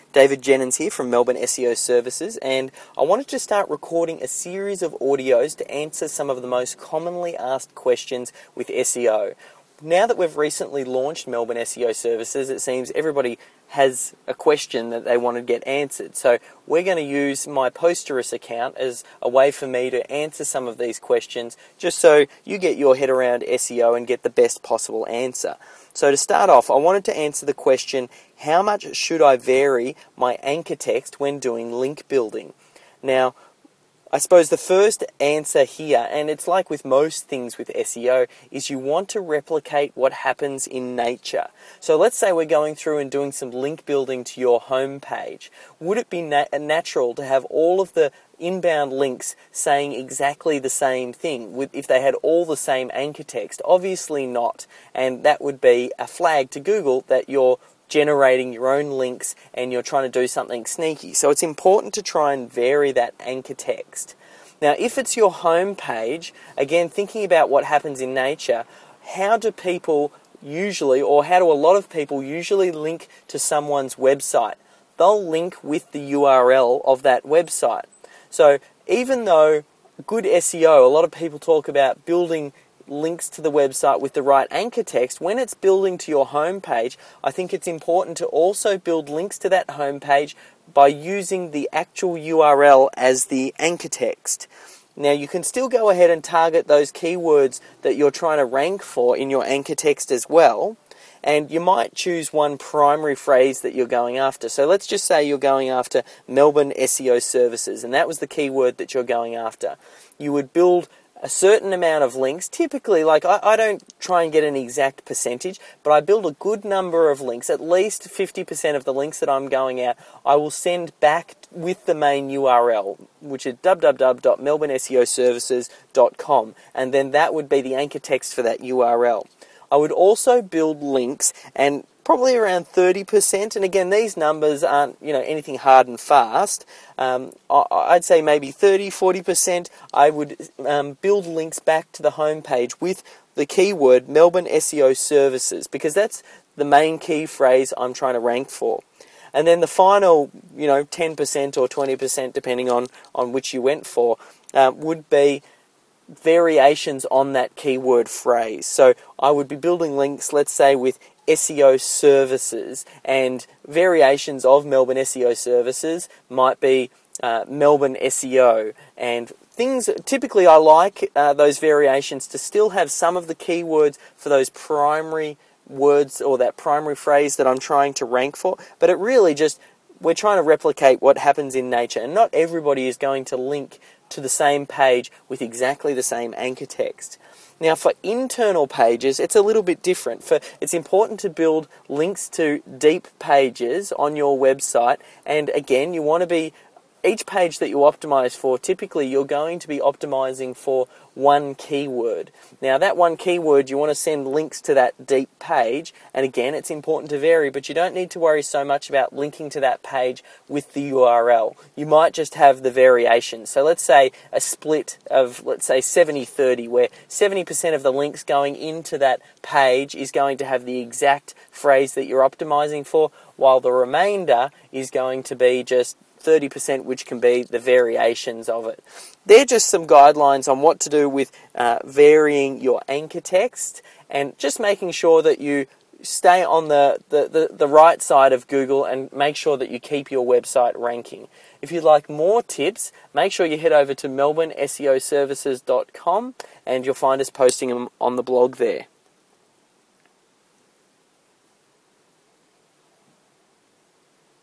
David Jennings here from Melbourne SEO Services, and I wanted to start recording a series of audios to answer some of the most commonly asked questions with SEO. Now that we've recently launched Melbourne SEO Services, it seems everybody has a question that they want to get answered. So we're going to use my Posterous account as a way for me to answer some of these questions, just so you get your head around SEO and get the best possible answer. So to start off, I wanted to answer the question, how much should I vary my anchor text when doing link building? Now, I suppose the first answer here, and it's like with most things with SEO, is you want to replicate what happens in nature. So let's say we're going through and doing some link building to your home page. Would it be natural to have all of the inbound links saying exactly the same thing if they had all the same anchor text? Obviously not, and that would be a flag to Google that you're generating your own links and you're trying to do something sneaky. So it's important to try and vary that anchor text. Now, if it's your home page, again, thinking about what happens in nature, how do people usually, or how do a lot of people usually link to someone's website? They'll link with the URL of that website. So even though good SEO, a lot of people talk about building links to the website with the right anchor text, when it's building to your homepage, I think it's important to also build links to that homepage by using the actual URL as the anchor text. Now, you can still go ahead and target those keywords that you're trying to rank for in your anchor text as well, and you might choose one primary phrase that you're going after. So let's just say you're going after Melbourne SEO Services, and that was the keyword that you're going after. You would build a certain amount of links, typically, like I don't try and get an exact percentage, but I build a good number of links, at least 50% of the links that I'm going at, I will send back with the main URL, which is www.melbourneseoservices.com, and then that would be the anchor text for that URL. I would also build links, and probably around 30%, and again, these numbers aren't, anything hard and fast. I'd say maybe 30-40%, I would build links back to the homepage with the keyword Melbourne SEO Services, because that's the main key phrase I'm trying to rank for. And then the final, 10% or 20%, depending on which you went for, would be variations on that keyword phrase. So I would be building links, let's say, with SEO services, and variations of Melbourne SEO Services might be Melbourne SEO, and things. Typically I like those variations to still have some of the keywords for those primary words or that primary phrase that I'm trying to rank for, but it really just, we're trying to replicate what happens in nature, and not everybody is going to link to the same page with exactly the same anchor text. Now, for internal pages, it's a little bit different. It's important to build links to deep pages on your website, and again, you want to be, each page that you optimize for, typically you're going to be optimizing for one keyword. Now, that one keyword, you want to send links to that deep page, and again, it's important to vary, but you don't need to worry so much about linking to that page with the URL. You might just have the variation. So let's say a split of, let's say, 70-30, where 70% of the links going into that page is going to have the exact phrase that you're optimizing for, while the remainder is going to be just 30%, which can be the variations of it. They're just some guidelines on what to do with varying your anchor text, and just making sure that you stay on the right side of Google and make sure that you keep your website ranking. If you'd like more tips, make sure you head over to melbourneseoservices.com, and you'll find us posting them on the blog there.